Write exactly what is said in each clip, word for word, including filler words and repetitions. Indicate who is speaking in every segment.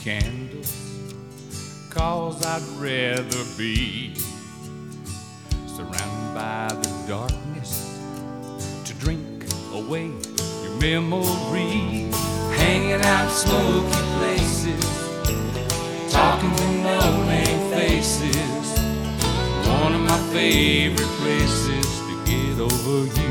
Speaker 1: candles, 'cause I'd rather be surrounded by the darkness to drink away your memory. Hanging out smoky places, talking to no-name faces, one of my favorite places to get over you.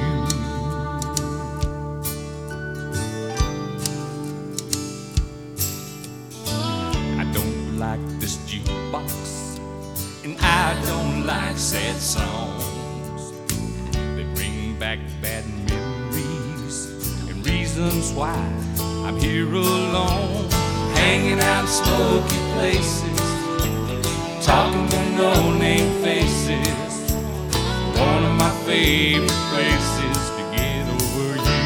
Speaker 1: I don't like this jukebox, and I don't like sad songs. They bring back bad memories and reasons why I'm here alone. Hanging out smoky places, talking to no-name faces, one of my favorite places to get over you.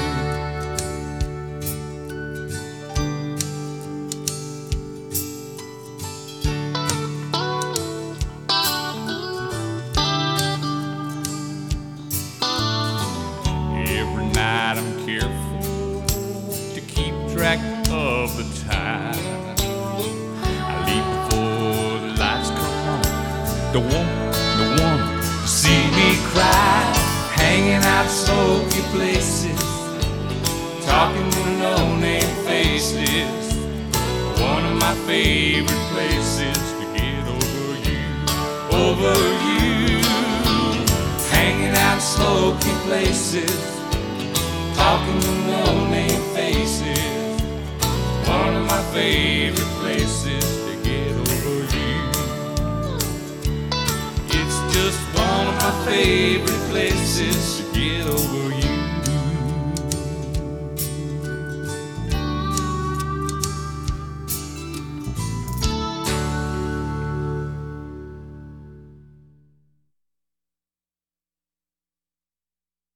Speaker 1: Every night I'm careful to keep track of the time. I leave before the lights come on. Don't want no one to see me cry. Hanging out smoky places, talking to no-name faces, one of my favorite places to get over you, over you. Hanging out smoky places, talking to no-name faces, one of my favorite places to get over you. It's just one of my favorite places to get over you.